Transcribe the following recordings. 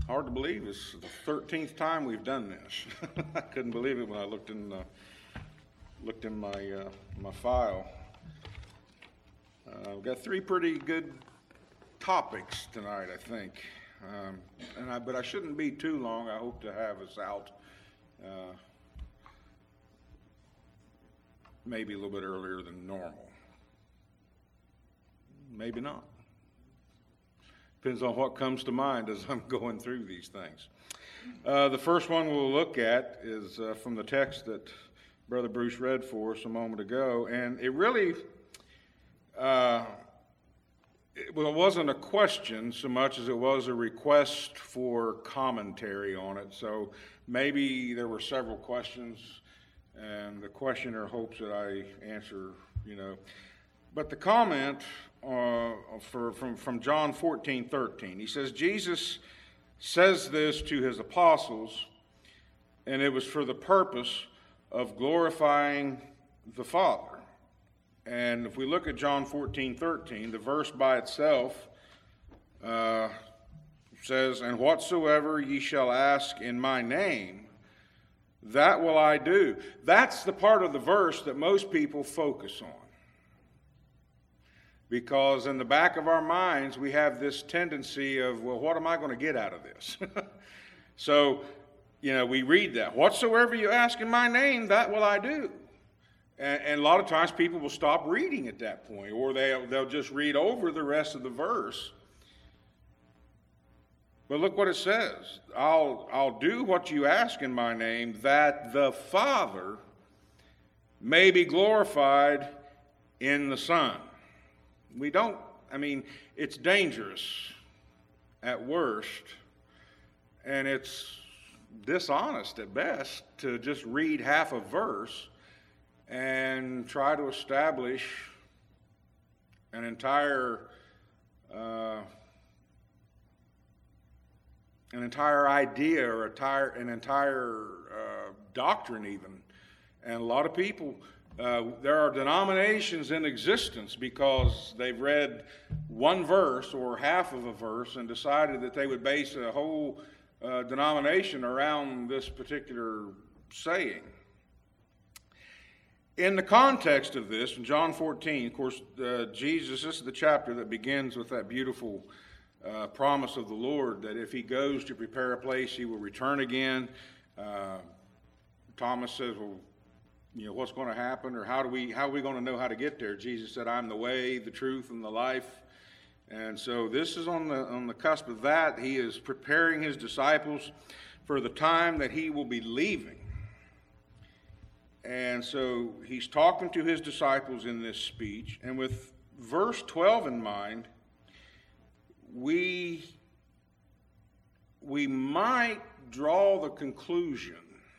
Hard to believe it's the 13th time we've done this. I couldn't believe it when I looked in my file. We've got three pretty good topics tonight, I think. But I shouldn't be too long. I hope to have us out maybe a little bit earlier than normal. Maybe not. Depends on what comes to mind as I'm going through these things. The first one we'll look at is from the text that Brother Bruce read for us a moment ago, and it really, it wasn't a question so much as it was a request for commentary on it. So maybe there were several questions, and the questioner hopes that I answer, But the comment from John 14:13, he says, Jesus says this to his apostles, and it was for the purpose of glorifying the Father. And if we look at John 14:13, the verse by itself says, and whatsoever ye shall ask in my name, that will I do. That's the part of the verse that most people focus on. Because in the back of our minds, we have this tendency of, well, what am I going to get out of this? So, we read that. Whatsoever you ask in my name, that will I do. And a lot of times people will stop reading at that point, or they'll just read over the rest of the verse. But look what it says. I'll do what you ask in my name, that the Father may be glorified in the Son. It's dangerous at worst, and it's dishonest at best to just read half a verse and try to establish an entire idea or an entire doctrine even. And a lot of people, there are denominations in existence because they've read one verse or half of a verse and decided that they would base a whole denomination around this particular saying. In the context of this, in John 14, of course, Jesus, this is the chapter that begins with that beautiful promise of the Lord that if he goes to prepare a place, he will return again. Thomas says, well, what's going to happen, or how are we going to know how to get there? Jesus said, I'm the way, the truth, and the life. And so this is on the cusp of that. He is preparing his disciples for the time that he will be leaving. And so he's talking to his disciples in this speech. And with verse 12 in mind, we might draw the conclusion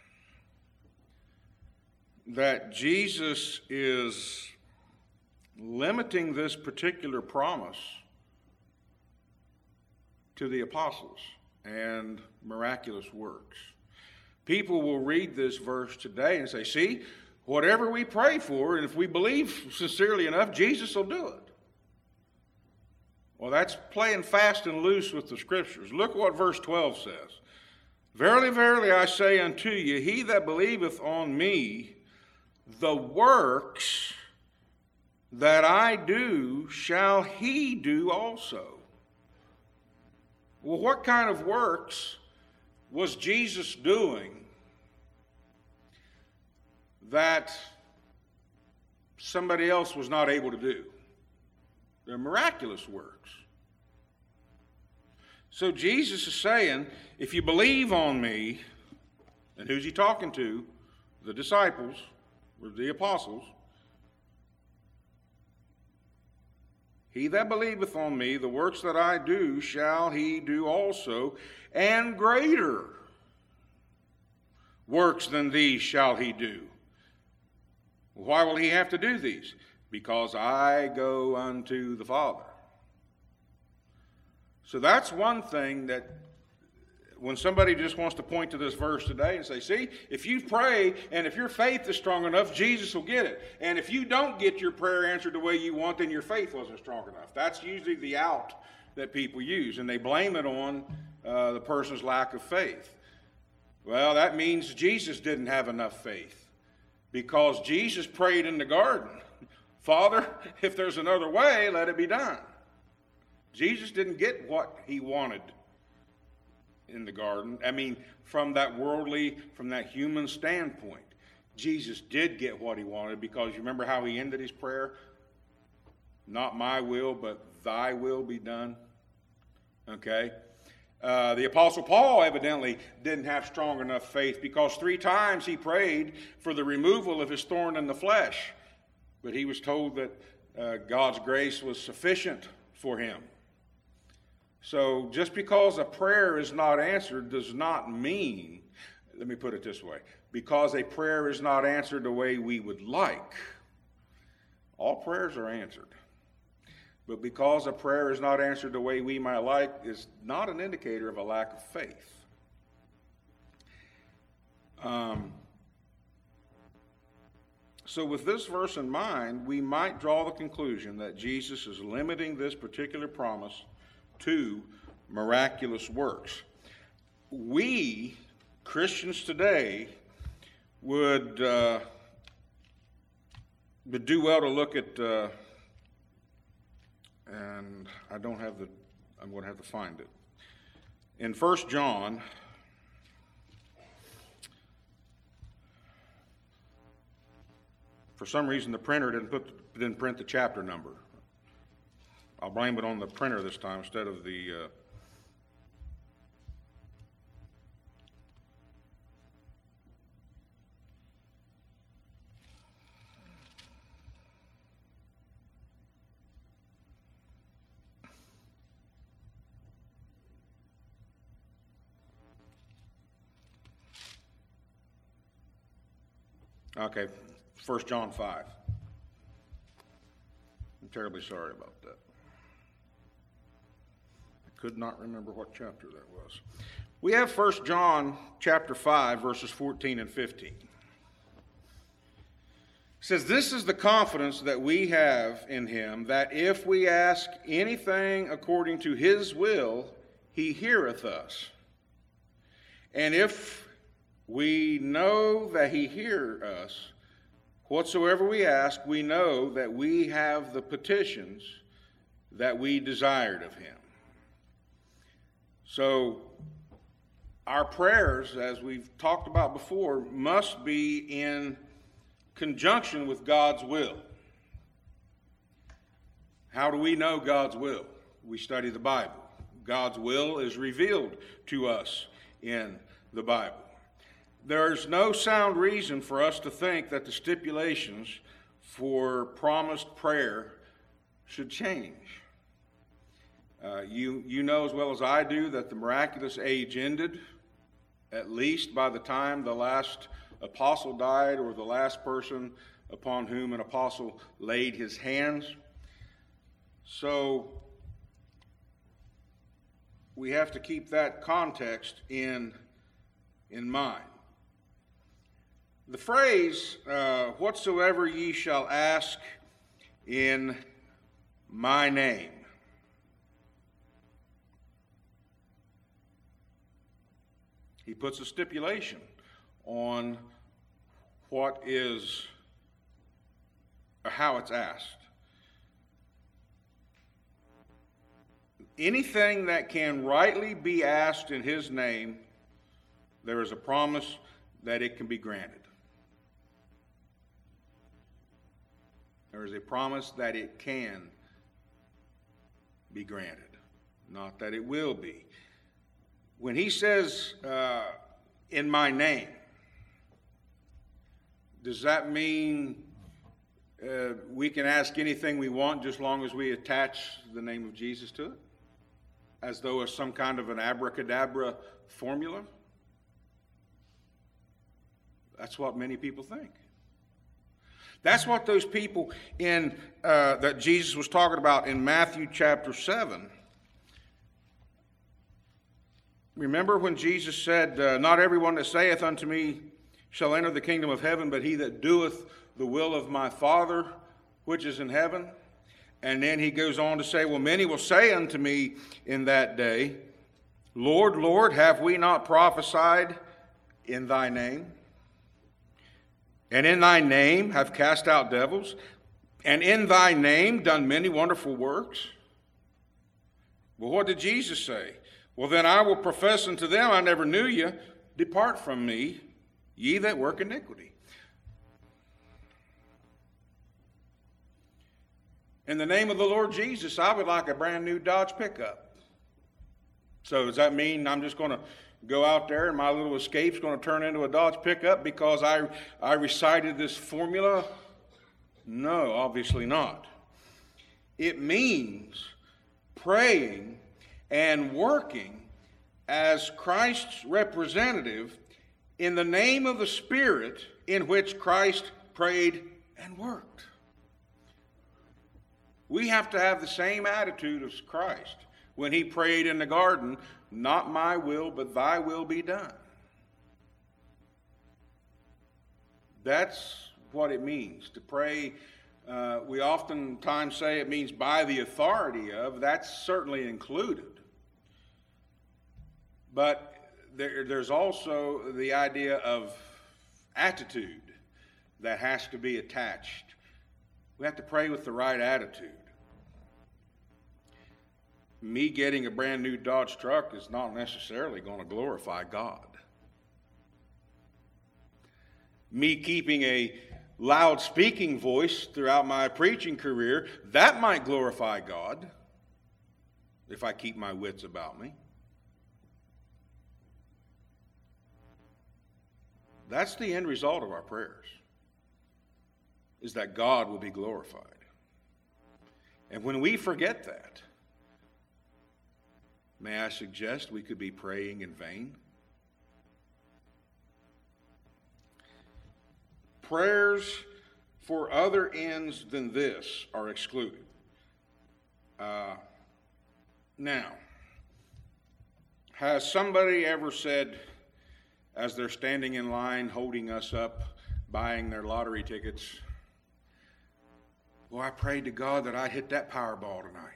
that Jesus is limiting this particular promise to the apostles and miraculous works. People will read this verse today and say, see, whatever we pray for, and if we believe sincerely enough, Jesus will do it. Well, that's playing fast and loose with the Scriptures. Look what verse 12 says. Verily, verily, I say unto you, he that believeth on me, the works that I do shall he do also. Well, what kind of works was Jesus doing that somebody else was not able to do? They're miraculous works. So Jesus is saying, if you believe on me, and who's he talking to? The disciples, or the apostles. He that believeth on me, the works that I do shall he do also, and greater works than these shall he do. Why will he have to do these? Because I go unto the Father. So that's one thing that when somebody just wants to point to this verse today and say, see, if you pray and if your faith is strong enough, Jesus will get it. And if you don't get your prayer answered the way you want, then your faith wasn't strong enough. That's usually the out that people use. And they blame it on the person's lack of faith. Well, that means Jesus didn't have enough faith, because Jesus prayed in the garden, Father, if there's another way, let it be done. Jesus didn't get what he wanted in the garden. I mean, from that worldly, from that human standpoint. Jesus did get what he wanted, because you remember how he ended his prayer? Not my will, but thy will be done. Okay? The Apostle Paul evidently didn't have strong enough faith, because 3 times he prayed for the removal of his thorn in the flesh. But he was told that God's grace was sufficient for him. So just because a prayer is not answered does not mean, let me put it this way, because a prayer is not answered the way we would like. All prayers are answered. But because a prayer is not answered the way we might like is not an indicator of a lack of faith. So with this verse in mind, we might draw the conclusion that Jesus is limiting this particular promise to miraculous works. We, Christians today, would do well to look at, and I'm going to have to find it. In 1 John, for some reason the printer didn't print the chapter number. I'll blame it on the printer this time instead of the Okay, 1 John 5. I'm terribly sorry about that. I could not remember what chapter that was. We have 1 John chapter 5, verses 14 and 15. It says, "This is the confidence that we have in him, that if we ask anything according to his will, he heareth us. And if we know that he hears us, whatsoever we ask, we know that we have the petitions that we desired of him." So our prayers, as we've talked about before, must be in conjunction with God's will. How do we know God's will? We study the Bible. God's will is revealed to us in the Bible. There's no sound reason for us to think that the stipulations for promised prayer should change. You know as well as I do that the miraculous age ended, at least by the time the last apostle died, or the last person upon whom an apostle laid his hands. So we have to keep that context in mind. The phrase, whatsoever ye shall ask in my name, he puts a stipulation on what is, or how it's asked. Anything that can rightly be asked in his name, there is a promise that it can be granted. There is a promise that it can be granted, not that it will be. When he says, in my name, does that mean we can ask anything we want just long as we attach the name of Jesus to it? As though it's some kind of an abracadabra formula? That's what many people think. That's what those people that Jesus was talking about in Matthew chapter 7. Remember when Jesus said, not everyone that saith unto me shall enter the kingdom of heaven, but he that doeth the will of my Father which is in heaven. And then he goes on to say, well, many will say unto me in that day, Lord, Lord, have we not prophesied in thy name? And in thy name have cast out devils? And in thy name done many wonderful works? Well, what did Jesus say? Well, then I will profess unto them, I never knew you. Depart from me, ye that work iniquity. In the name of the Lord Jesus, I would like a brand new Dodge pickup. So does that mean I'm just going to go out there and my little Escape's going to turn into a Dodge pickup because I recited this formula? No, obviously not. It means praying and working as Christ's representative in the name of the Spirit in which Christ prayed and worked. We have to have the same attitude as Christ when he prayed in the garden, not my will, but thy will be done. That's what it means to pray. We oftentimes say it means by the authority of. That's certainly included. But there's also the idea of attitude that has to be attached. We have to pray with the right attitude. Me getting a brand new Dodge truck is not necessarily going to glorify God. Me keeping a loud speaking voice throughout my preaching career, that might glorify God if I keep my wits about me. That's the end result of our prayers, is that God will be glorified. And when we forget that, may I suggest we could be praying in vain? Prayers for other ends than this are excluded. Now, has somebody ever said, as they're standing in line holding us up, buying their lottery tickets, well, I prayed to God that I'd hit that Powerball tonight?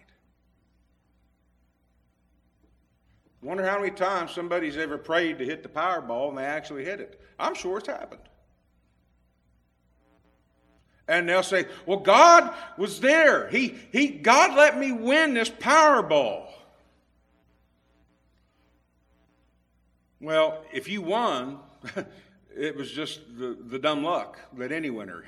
Wonder how many times somebody's ever prayed to hit the Powerball and they actually hit it. I'm sure it's happened. And they'll say, well, God was there. God let me win this Powerball. Well, if you won, it was just the dumb luck that any winner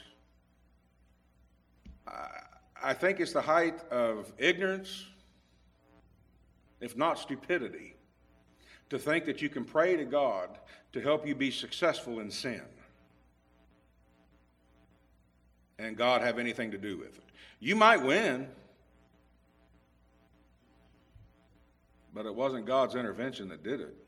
has. I think it's the height of ignorance, if not stupidity, to think that you can pray to God to help you be successful in sin and God have anything to do with it. You might win, but it wasn't God's intervention that did it.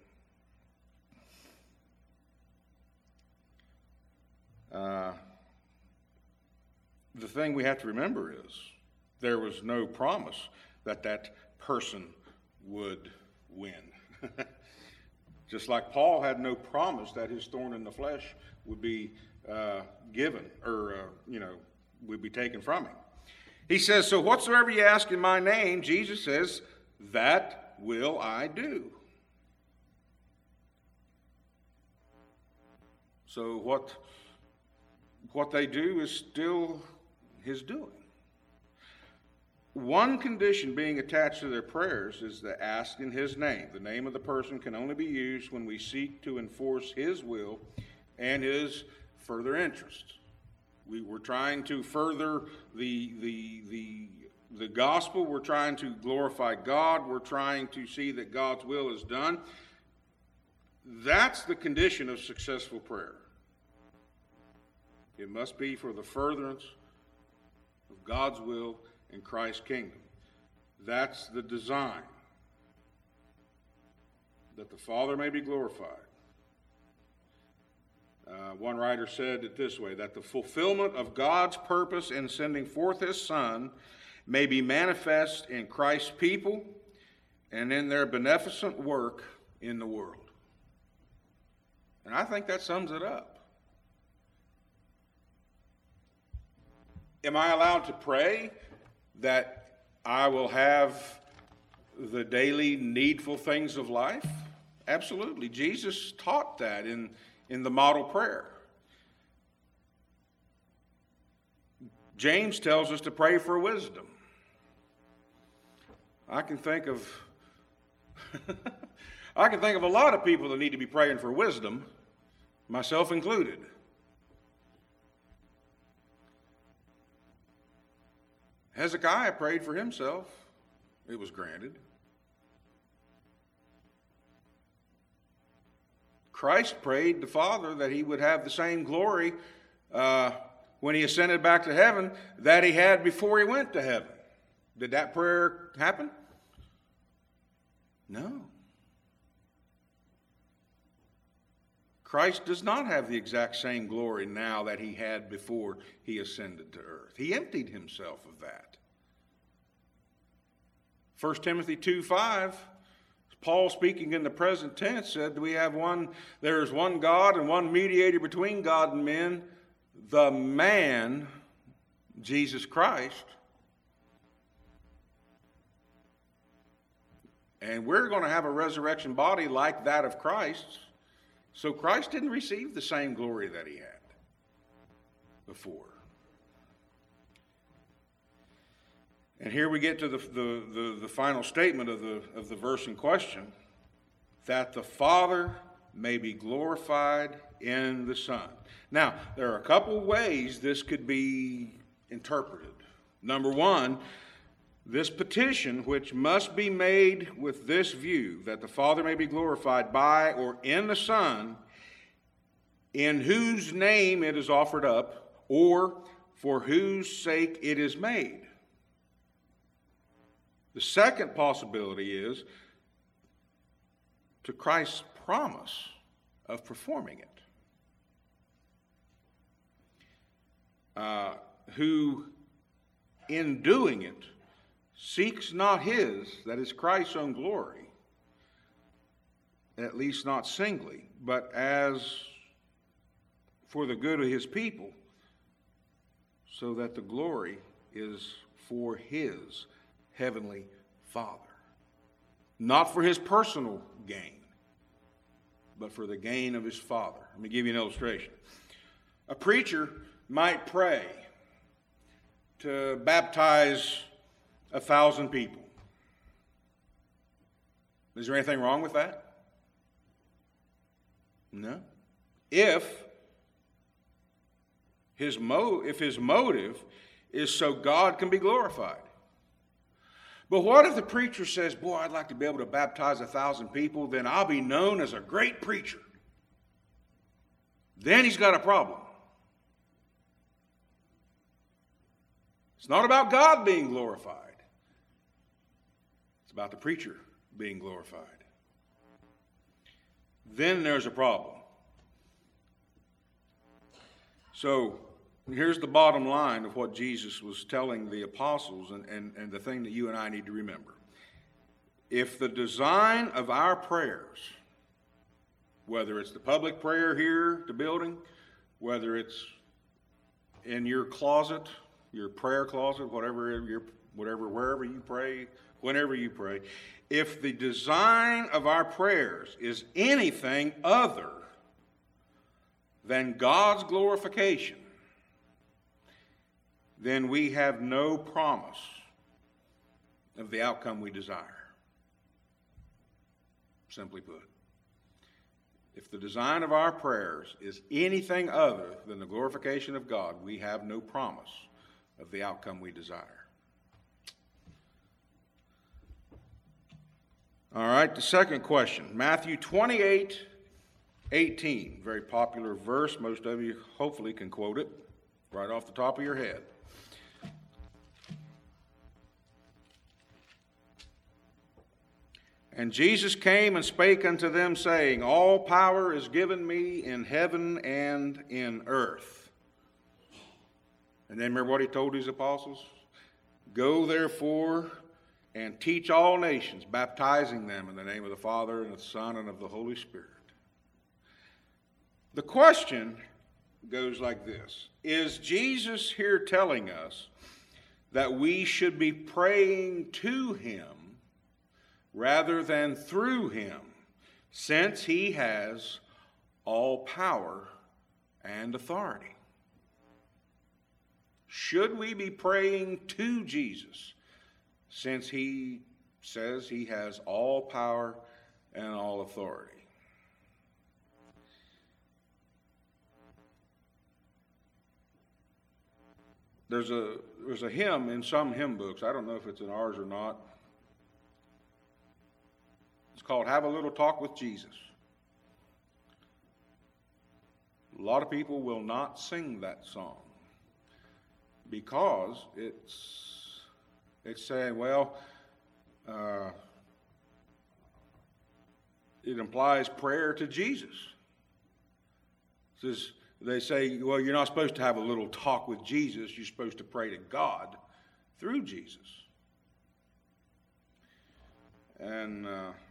The thing we have to remember is there was no promise that that person would win. Just like Paul had no promise that his thorn in the flesh would be given or, would be taken from him. He says, so whatsoever you ask in my name, Jesus says, that will I do. So what they do is still his doing. One condition being attached to their prayers is to ask in his name. The name of the person can only be used when we seek to enforce his will and his further interests. We're trying to further the gospel. We're trying to glorify God. We're trying to see that God's will is done. That's the condition of successful prayer. It must be for the furtherance of God's will in Christ's kingdom. That's the design, that the Father may be glorified. One writer said it this way, that the fulfillment of God's purpose in sending forth his Son may be manifest in Christ's people and in their beneficent work in the world. And I think that sums it up. Am I allowed to pray that I will have the daily needful things of life? Absolutely. Jesus taught that in the model prayer. James tells us to pray for wisdom. I can think of a lot of people that need to be praying for wisdom, myself included. Hezekiah prayed for himself. It was granted. Christ prayed the Father that he would have the same glory when he ascended back to heaven that he had before he went to heaven. Did that prayer happen? No. Christ does not have the exact same glory now that he had before he ascended to earth. He emptied himself of that. 1 Timothy 2:5, Paul, speaking in the present tense, said there is one God and one mediator between God and men, the man, Jesus Christ. And we're going to have a resurrection body like that of Christ. So Christ didn't receive the same glory that he had before. And here we get to the final statement of the verse in question, that the Father may be glorified in the Son. Now, there are a couple ways this could be interpreted. Number one, this petition, which must be made with this view, that the Father may be glorified by or in the Son, in whose name it is offered up, or for whose sake it is made. The second possibility is to Christ's promise of performing it. Who, in doing it, seeks not his, that is Christ's own glory, at least not singly, but as for the good of his people, so that the glory is for his heavenly Father. Not for his personal gain, but for the gain of his Father. Let me give you an illustration. A preacher might pray to baptize 1,000 people. Is there anything wrong with that? No. If his motive is so God can be glorified. But what if the preacher says, boy, I'd like to be able to baptize 1,000 people, then I'll be known as a great preacher. Then he's got a problem. It's not about God being glorified. It's about the preacher being glorified. Then there's a problem. So here's the bottom line of what Jesus was telling the apostles and the thing that you and I need to remember. If the design of our prayers, whether it's the public prayer here at the building, whether it's in your closet, your prayer closet, wherever you pray, whenever you pray, if the design of our prayers is anything other than God's glorification, then we have no promise of the outcome we desire. Simply put, if the design of our prayers is anything other than the glorification of God, we have no promise of the outcome we desire. All right, the second question, Matthew 28:18, very popular verse. Most of you hopefully can quote it right off the top of your head. And Jesus came and spake unto them, saying, all power is given me in heaven and in earth. And then remember what he told his apostles? Go therefore and teach all nations, baptizing them in the name of the Father and of the Son and of the Holy Spirit. The question goes like this. Is Jesus here telling us that we should be praying to him rather than through him, since he has all power and authority. Should we be praying to Jesus, since he says he has all power and all authority? There's a hymn in some hymn books. I don't know if it's in ours or not. It's called Have a Little Talk with Jesus. A lot of people will not sing that song because it's saying, well, it implies prayer to Jesus. It says, they say, well, you're not supposed to have a little talk with Jesus. You're supposed to pray to God through Jesus. And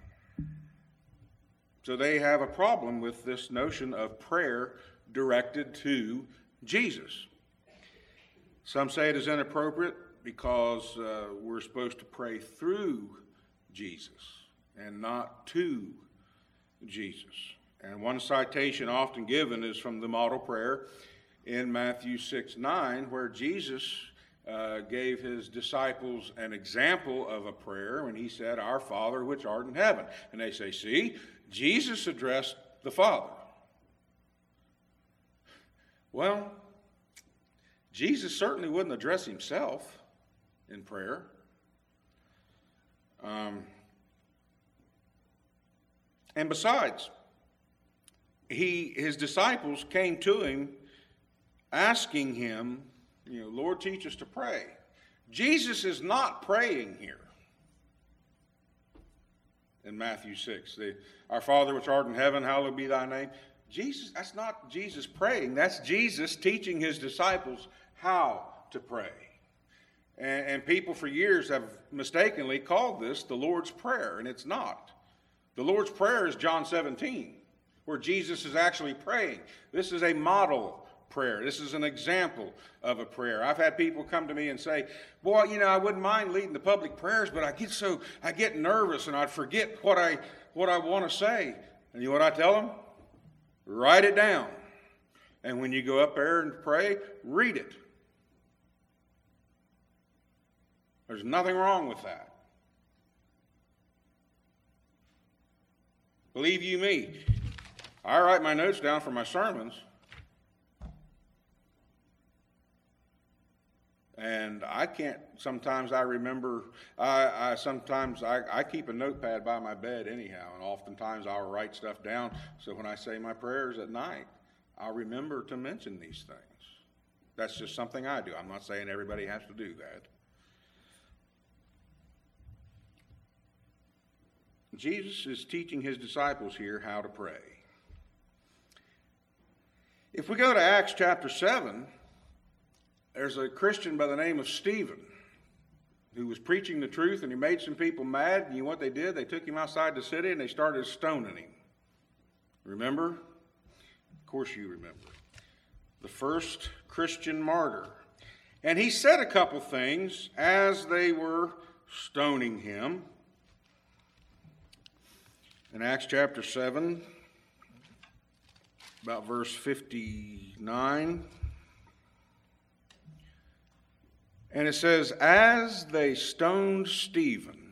so they have a problem with this notion of prayer directed to Jesus. Some say it is inappropriate because we're supposed to pray through Jesus and not to Jesus. And one citation often given is from the model prayer in Matthew 6:9, where Jesus gave his disciples an example of a prayer when he said, Our Father which art in heaven. And they say, see, Jesus addressed the Father. Well, Jesus certainly wouldn't address himself in prayer. And besides, his disciples came to him asking him, Lord, teach us to pray. Jesus is not praying here in Matthew 6. Our Father which art in heaven, hallowed be thy name. That's not Jesus praying. That's Jesus teaching his disciples how to pray. And people for years have mistakenly called this the Lord's Prayer, and it's not. The Lord's Prayer is John 17. Where Jesus is actually praying. This is a model prayer. This is an example of a prayer. I've had people come to me and say, boy, I wouldn't mind leading the public prayers, but I get nervous and I'd forget what I want to say. And you know what I tell them? Write it down. And when you go up there and pray, read it. There's nothing wrong with that. Believe you me, I write my notes down for my sermons, and I can't, sometimes I remember, I keep a notepad by my bed anyhow, and oftentimes I'll write stuff down, so when I say my prayers at night, I'll remember to mention these things. That's just something I do. I'm not saying everybody has to do that. Jesus is teaching his disciples here how to pray. If we go to Acts chapter 7, there's a Christian by the name of Stephen who was preaching the truth, and he made some people mad. And you know what they did? They took him outside the city and they started stoning him. Remember? Of course you remember. The first Christian martyr. And he said a couple things as they were stoning him. In Acts chapter 7, about verse 59. And it says, as they stoned Stephen,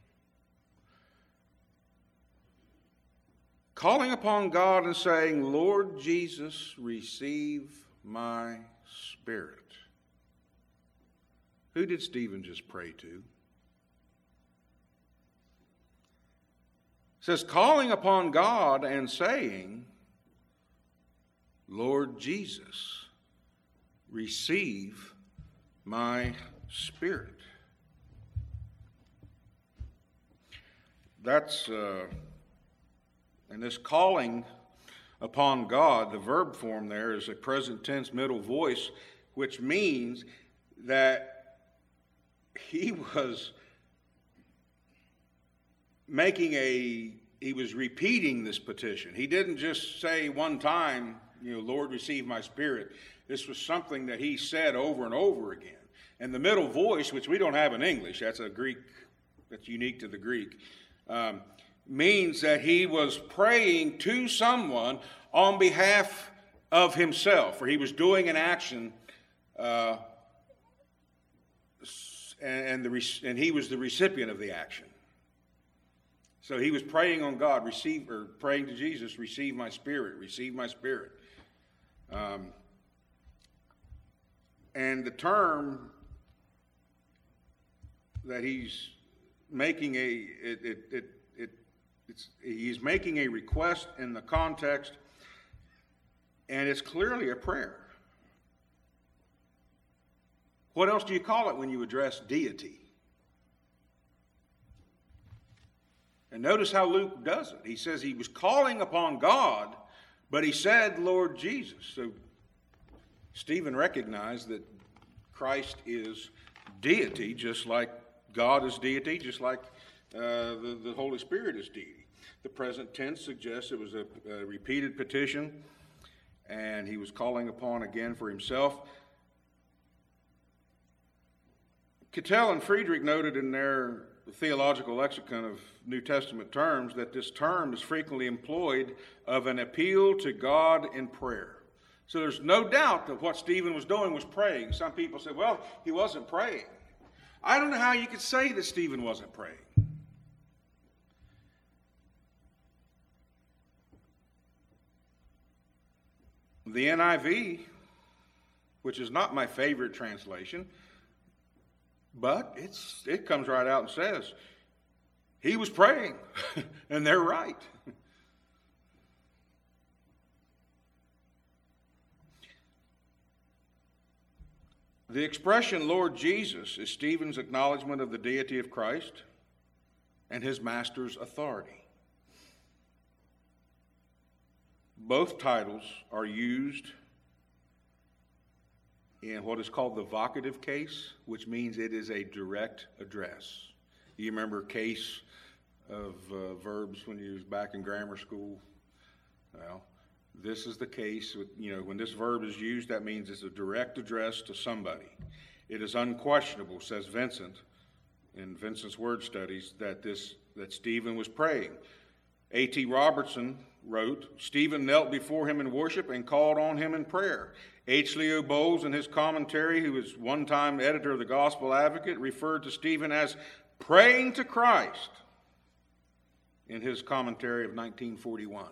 calling upon God and saying, Lord Jesus, receive my spirit. Who did Stephen just pray to? It says, calling upon God and saying, Lord Jesus, receive my spirit. That's, and this calling upon God, the verb form there is a present tense middle voice, which means that he was he was repeating this petition. He didn't just say one time, Lord, receive my spirit. This was something that he said over and over again. And the middle voice, which we don't have in English, that's a Greek, that's unique to the Greek. means that he was praying to someone on behalf of himself, or he was doing an action, and he was the recipient of the action. So he was praying on God, praying to Jesus, receive my spirit, receive my spirit. And the term that he's making he's making a request in the context, and it's clearly a prayer. What else do you call it when you address deity? And notice how Luke does it. He says he was calling upon God, but he said, Lord Jesus. So Stephen recognized that Christ is deity, just like God is deity, just like the Holy Spirit is deity. The present tense suggests it was a repeated petition, and he was calling upon again for himself. Cattell and Friedrich noted in their theological lexicon of New Testament terms that this term is frequently employed of an appeal to God in prayer. So there's no doubt that what Stephen was doing was praying. Some people say, well, he wasn't praying. I don't know how you could say that Stephen wasn't praying. The NIV, which is not my favorite translation, but it comes right out and says, he was praying, and they're right. The expression Lord Jesus is Stephen's acknowledgement of the deity of Christ and his master's authority. Both titles are used in what is called the vocative case, which means it is a direct address. You remember case of verbs when you was back in grammar school? Well, this is the case. When this verb is used, that means it's a direct address to somebody. It is unquestionable, says Vincent, in Vincent's word studies, that Stephen was praying. A.T. Robertson wrote, Stephen knelt before him in worship and called on him in prayer. H. Leo Bowles, in his commentary, who was one time editor of the Gospel Advocate, referred to Stephen as praying to Christ in his commentary of 1941.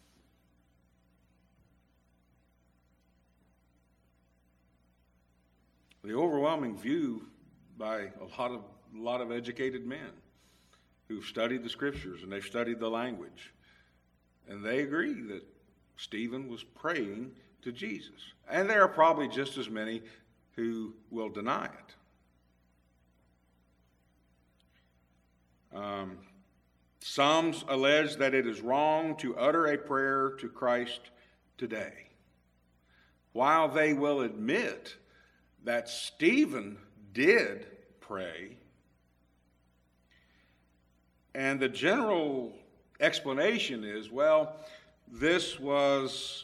The overwhelming view by a lot of educated men who've studied the scriptures and they've studied the language, and they agree that Stephen was praying to Jesus. And there are probably just as many who will deny it. Some allege that it is wrong to utter a prayer to Christ today, while they will admit that Stephen did pray. And the general explanation is, well, this was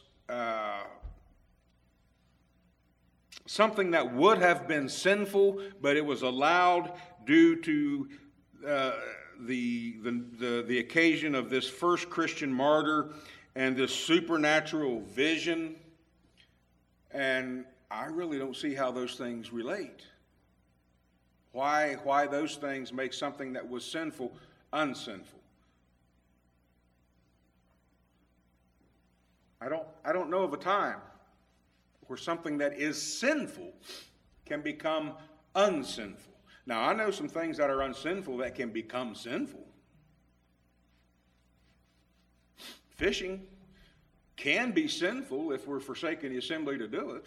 something that would have been sinful, but it was allowed due to the occasion of this first Christian martyr and this supernatural vision. And I really don't see how those things relate. Why those things make something that was sinful unsinful. I don't know of a time where something that is sinful can become unsinful. Now, I know some things that are unsinful that can become sinful. Fishing can be sinful if we're forsaking the assembly to do it.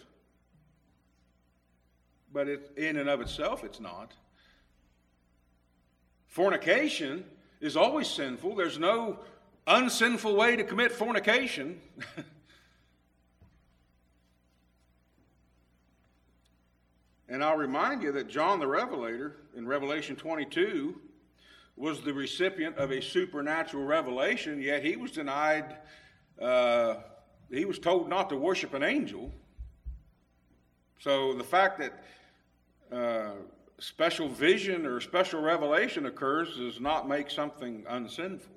But in and of itself, it's not. Fornication is always sinful. There's no unsinful way to commit fornication. And I'll remind you that John the Revelator in Revelation 22 was the recipient of a supernatural revelation, yet he was denied, he was told not to worship an angel. So the fact that special vision or special revelation occurs does not make something unsinful.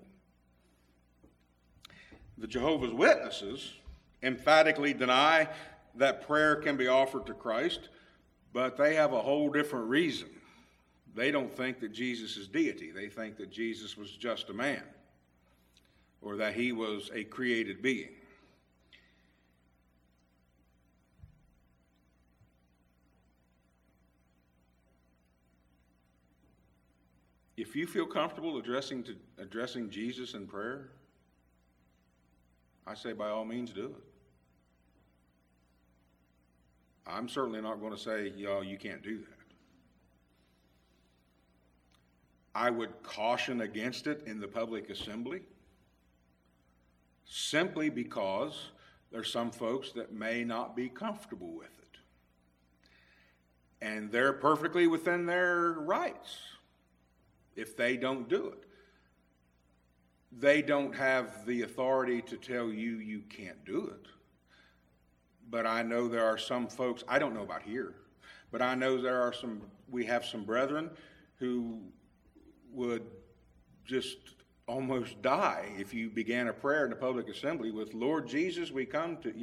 The Jehovah's Witnesses emphatically deny that prayer can be offered to Christ, but they have a whole different reason. They don't think that Jesus is deity. They think that Jesus was just a man, or that he was a created being. If you feel comfortable addressing Jesus in prayer, I say by all means do it. I'm certainly not going to say, you can't do that. I would caution against it in the public assembly, simply because there's some folks that may not be comfortable with it. And they're perfectly within their rights if they don't do it. They don't have the authority to tell you you can't do it. But I know there are some folks, I don't know about here, but I know we have some brethren who would just almost die if you began a prayer in the public assembly with, Lord Jesus, we come to,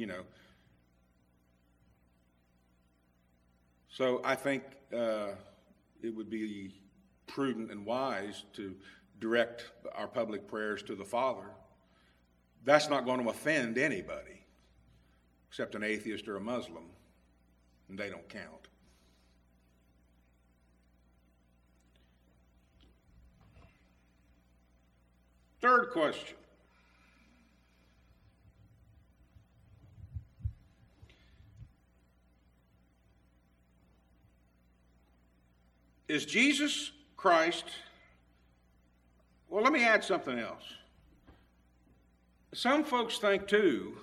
So I think it would be prudent and wise to direct our public prayers to the Father. That's not going to offend anybody except an atheist or a Muslim, and they don't count. Third question. Is Jesus Christ? Well, let me add something else. Some folks think too,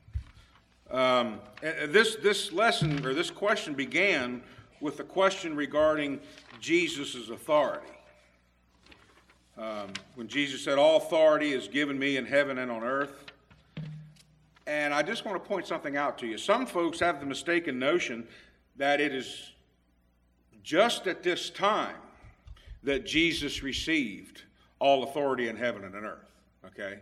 this lesson or this question began with a question regarding Jesus' authority. When Jesus said, all authority is given me in heaven and on earth. And I just want to point something out to you. Some folks have the mistaken notion that it is just at this time that Jesus received all authority in heaven and on earth. Okay?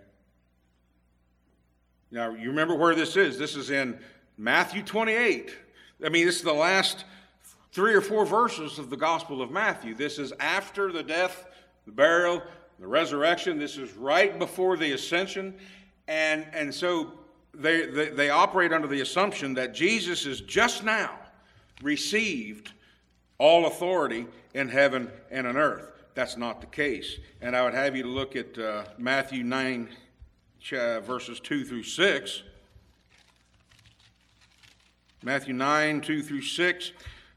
Now, you remember where this is. This is in Matthew 28. I mean, this is the last 3 or 4 verses of the Gospel of Matthew. This is after the death, the burial, the resurrection. This is right before the ascension. And so they operate under the assumption that Jesus has just now received all authority in heaven and on earth. That's not the case. And I would have you to look at Matthew 9, verses 2 through 6. Matthew 9, 2 through 6.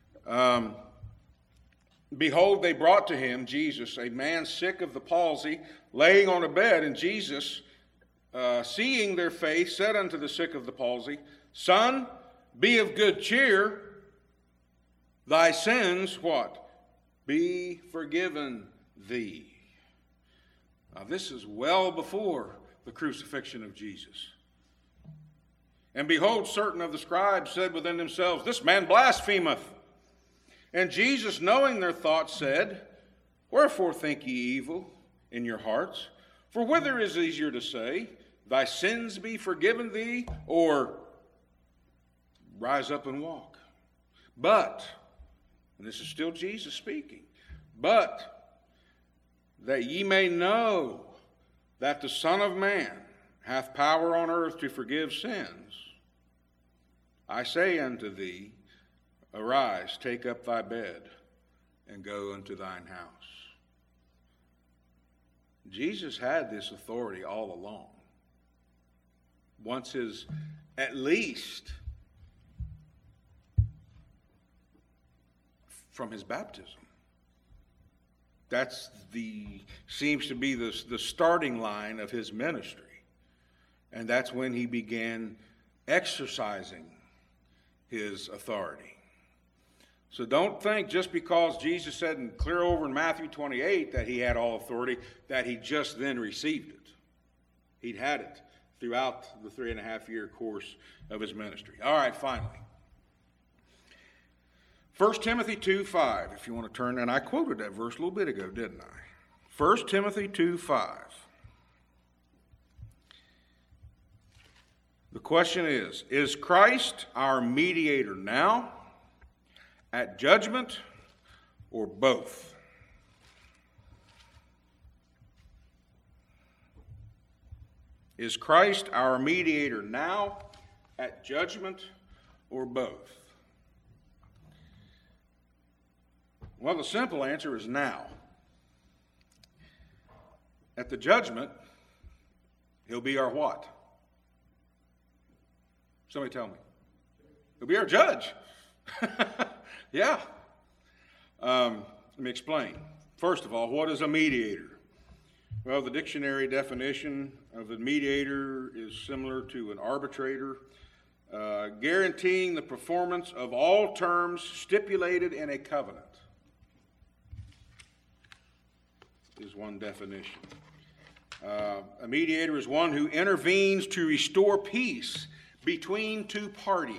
Behold, they brought to him, Jesus, a man sick of the palsy, laying on a bed. And Jesus, seeing their faith, said unto the sick of the palsy, Son, be of good cheer. Thy sins, what? Be forgiven thee. Now, this is well before the crucifixion of Jesus. And behold, certain of the scribes said within themselves, This man blasphemeth. And Jesus, knowing their thoughts, said, Wherefore think ye evil in your hearts? For whether is easier to say, Thy sins be forgiven thee, or rise up and walk? But, and this is still Jesus speaking, but that ye may know that the Son of Man hath power on earth to forgive sins, I say unto thee, Arise, take up thy bed, and go unto thine house. Jesus had this authority all along. Once at least from his baptism. That's seems to be the starting line of his ministry. And that's when he began exercising his authority. So don't think just because Jesus said clear over in Matthew 28 that he had all authority, that he just then received it. He'd had it throughout the 3.5-year course of his ministry. All right, finally. 1 Timothy 2:5, if you want to turn, and I quoted that verse a little bit ago, didn't I? 1 Timothy 2:5. The question is Christ our mediator now, at judgment, or both? Is Christ our mediator now, at judgment, or both? Well, the simple answer is now. At the judgment, he'll be our what? Somebody tell me. He'll be our judge. Yeah. Let me explain. First of all, what is a mediator? Well, the dictionary definition of a mediator is similar to an arbitrator, guaranteeing the performance of all terms stipulated in a covenant, is one definition. A mediator is one who intervenes to restore peace between two parties,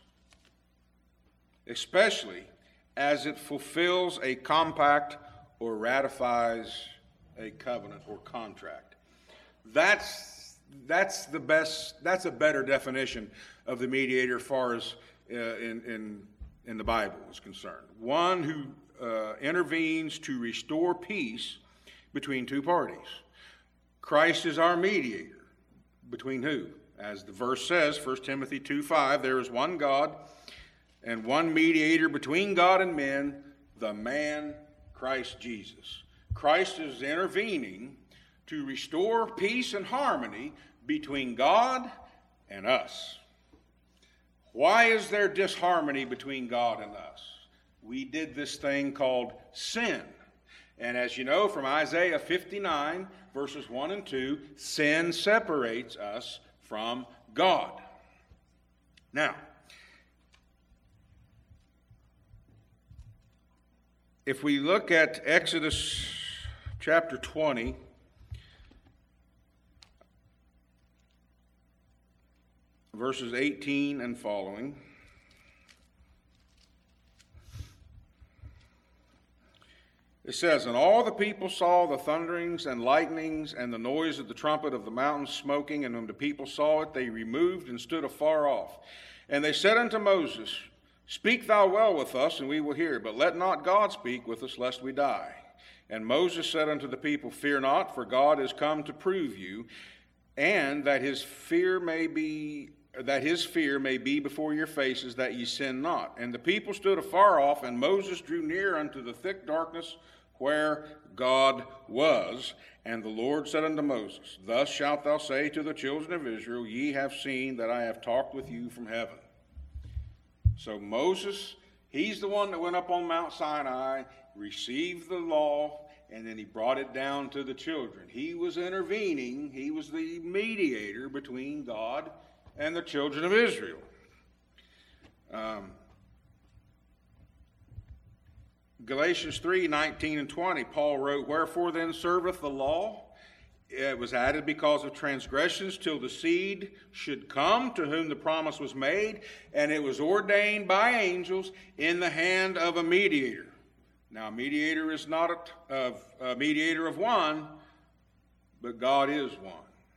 especially as it fulfills a compact or ratifies a covenant or contract. That's the best. That's a better definition of the mediator as far as in the Bible is concerned. One who intervenes to restore peace between two parties. Christ is our mediator. Between who? As the verse says, 1 Timothy 2:5, there is one God and one mediator between God and men, the man Christ Jesus. Christ is intervening to restore peace and harmony between God and us. Why is there disharmony between God and us? We did this thing called sin. And as you know from Isaiah 59, verses 1 and 2, sin separates us from God. Now, if we look at Exodus chapter 20, verses 18 and following, it says, "And all the people saw the thunderings and lightnings and the noise of the trumpet of the mountains smoking, and when the people saw it, they removed and stood afar off. And they said unto Moses, Speak thou well with us, and we will hear, but let not God speak with us, lest we die. And Moses said unto the people, Fear not, for God is come to prove you, and that his fear may be before your faces, that ye sin not. And the people stood afar off, and Moses drew near unto the thick darkness where God was. And the Lord said unto Moses, Thus shalt thou say to the children of Israel, Ye have seen that I have talked with you from heaven." So Moses, he's the one that went up on Mount Sinai, received the law, and then he brought it down to the children. He was intervening. He was the mediator between God and the children of Israel. Galatians 3:19 and 20, Paul wrote, "Wherefore then serveth the law? It was added because of transgressions, till the seed should come to whom the promise was made, and it was ordained by angels in the hand of a mediator." Now, a mediator is not a mediator of one, but God is one.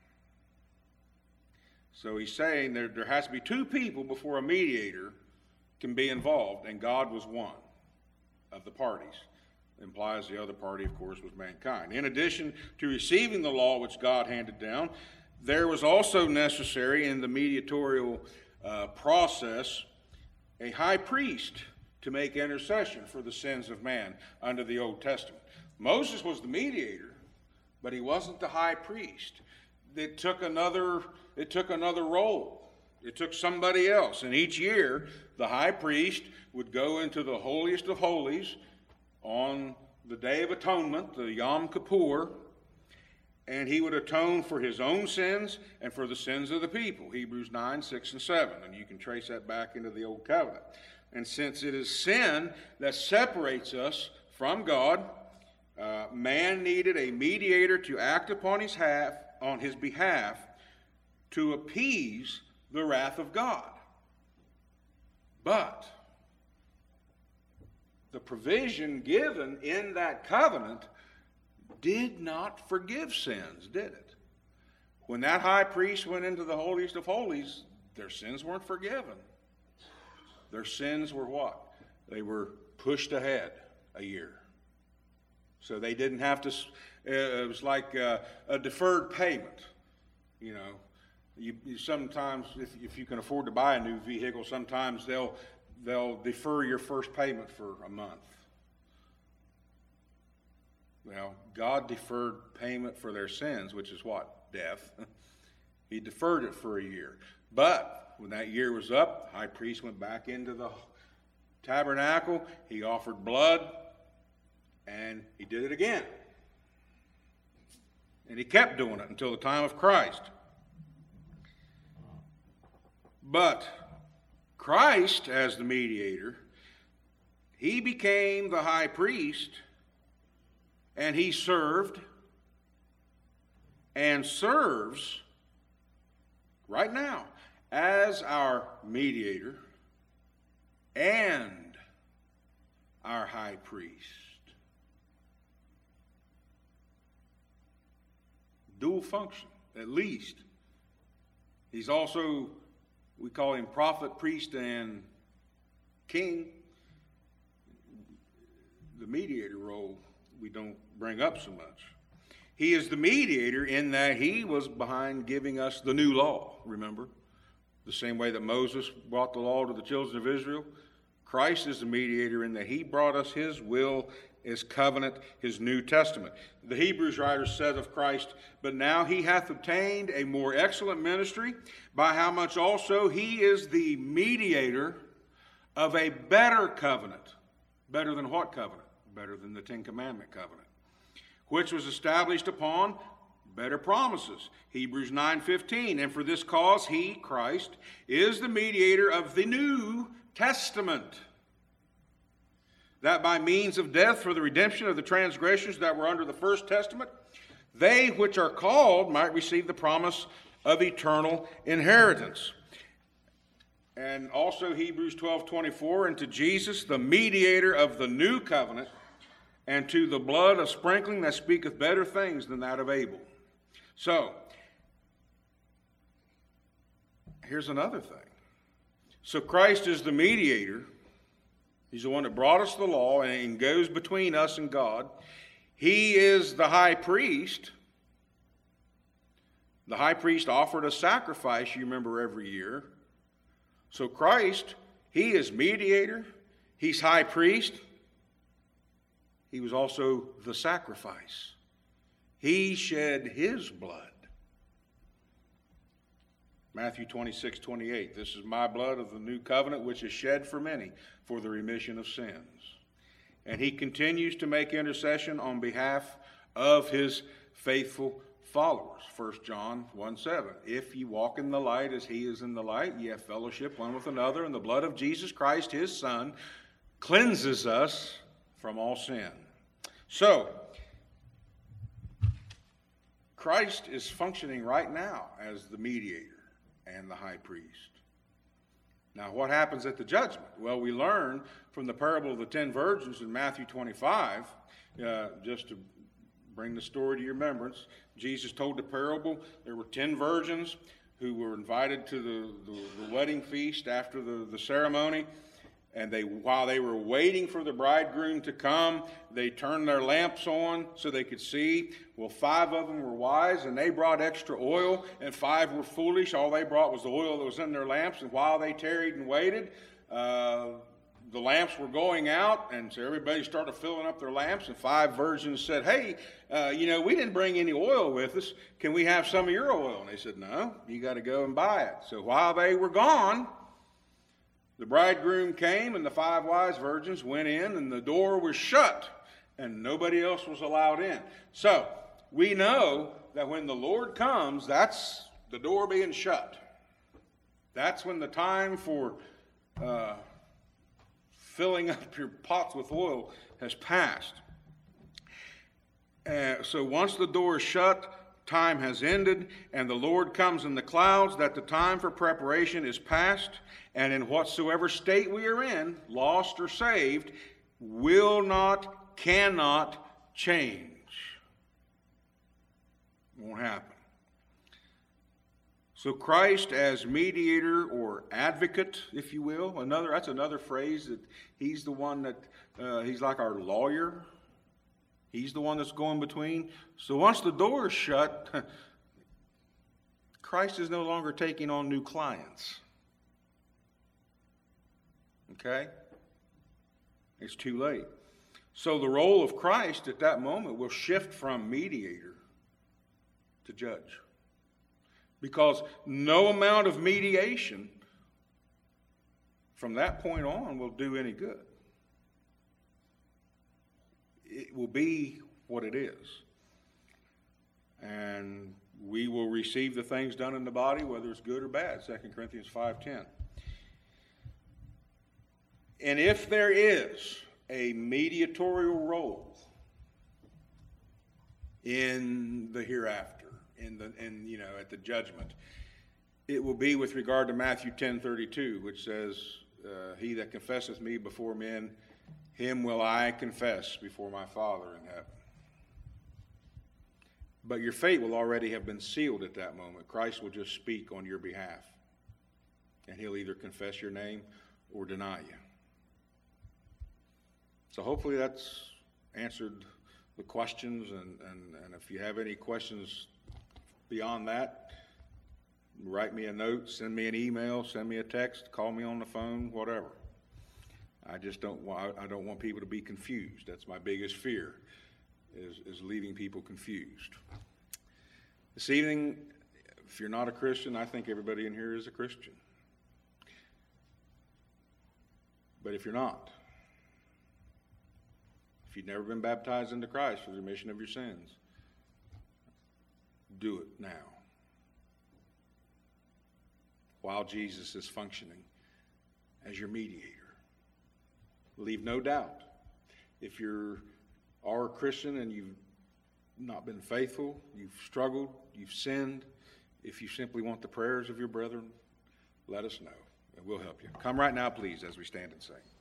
So he's saying there has to be two people before a mediator can be involved, and God was one of the parties. Implies the other party, of course, was mankind. In addition to receiving the law which God handed down, there was also necessary in the mediatorial process a high priest to make intercession for the sins of man under the Old Testament. Moses was the mediator, but he wasn't the high priest. It took another role. It took somebody else. And each year, the high priest would go into the holiest of holies on the Day of Atonement, the Yom Kippur, and he would atone for his own sins and for the sins of the people, Hebrews 9, 6, and 7. And you can trace that back into the Old Covenant. And since it is sin that separates us from God, man needed a mediator to act upon his behalf to appease the wrath of God. But the provision given in that covenant did not forgive sins, did it? When that high priest went into the holiest of holies, their sins weren't forgiven. Their sins were what? They were pushed ahead a year. So they didn't have to, it was like a deferred payment. You know, you sometimes, if you can afford to buy a new vehicle, sometimes they'll defer your first payment for a month. Well, God deferred payment for their sins, which is what? Death. He deferred it for a year. But when that year was up, the high priest went back into the tabernacle. He offered blood, and he did it again. And he kept doing it until the time of Christ. But Christ, as the mediator, he became the high priest, and he served and serves right now as our mediator and our high priest. Dual function, at least. He's also, we call him prophet, priest, and king. The mediator role we don't bring up so much. He is the mediator in that he was behind giving us the new law, remember? The same way that Moses brought the law to the children of Israel. Christ is the mediator in that he brought us his will, his covenant, his New Testament. The Hebrews writer said of Christ, "But now he hath obtained a more excellent ministry, by how much also he is the mediator of a better covenant." Better than what covenant? Better than the Ten Commandment covenant, which was established upon better promises. Hebrews 9:15, "And for this cause he, Christ, is the mediator of the New Testament, that by means of death for the redemption of the transgressions that were under the first testament, they which are called might receive the promise of eternal inheritance." And also Hebrews 12:24, "And to Jesus, the mediator of the new covenant, and to the blood of sprinkling that speaketh better things than that of Abel." So, here's another thing. So Christ is the mediator. He's the one that brought us the law and goes between us and God. He is the high priest. The high priest offered a sacrifice, you remember, every year. So Christ, he is mediator. He's high priest. He was also the sacrifice. He shed his blood. Matthew 26:28, "This is my blood of the new covenant, which is shed for many for the remission of sins." And he continues to make intercession on behalf of his faithful followers. 1 John 1:7, "If ye walk in the light as he is in the light, ye have fellowship one with another, and the blood of Jesus Christ, his Son, cleanses us from all sin." So, Christ is functioning right now as the mediator and the high priest. Now, what happens at the judgment? Well, we learn from the parable of the 10 virgins in Matthew 25, just to bring the story to your remembrance. Jesus told the parable. There were 10 virgins who were invited to the wedding feast after the ceremony. And while they were waiting for the bridegroom to come, they turned their lamps on so they could see. Well, 5 of them were wise, and they brought extra oil, and 5 were foolish. All they brought was the oil that was in their lamps. And while they tarried and waited, the lamps were going out, and so everybody started filling up their lamps. And 5 virgins said, "Hey, we didn't bring any oil with us. Can we have some of your oil?" And they said, "No, you got to go and buy it." So while they were gone, the bridegroom came, and the 5 wise virgins went in, and the door was shut, and nobody else was allowed in. So we know that when the Lord comes, that's the door being shut. That's when the time for filling up your pots with oil has passed. So once the door is shut, time has ended, and the Lord comes in the clouds, that the time for preparation is past, and in whatsoever state we are in, lost or saved, will not, cannot change. Won't happen. So Christ as mediator or advocate, if you will, that's another phrase that he's the one that, he's like our lawyer. He's the one that's going between. So once the door is shut, Christ is no longer taking on new clients. Okay? It's too late. So the role of Christ at that moment will shift from mediator to judge. Because no amount of mediation from that point on will do any good. It will be what it is. And we will receive the things done in the body, whether it's good or bad, 2 Corinthians 5:10. And if there is a mediatorial role in the hereafter, at the judgment, it will be with regard to Matthew 10:32, which says, "He that confesseth me before men, him will I confess before my Father in heaven." But your fate will already have been sealed at that moment. Christ will just speak on your behalf, and he'll either confess your name or deny you. So hopefully that's answered the questions, and if you have any questions beyond that, write me a note, send me an email, send me a text, call me on the phone, whatever. I don't want people to be confused. That's my biggest fear, is leaving people confused. This evening, if you're not a Christian, I think everybody in here is a Christian. But if you're not, if you've never been baptized into Christ for the remission of your sins, do it now, while Jesus is functioning as your mediator. Leave no doubt. If you are a Christian and you've not been faithful, you've struggled, you've sinned, if you simply want the prayers of your brethren, let us know, and we'll help you. Come right now, please, as we stand and sing.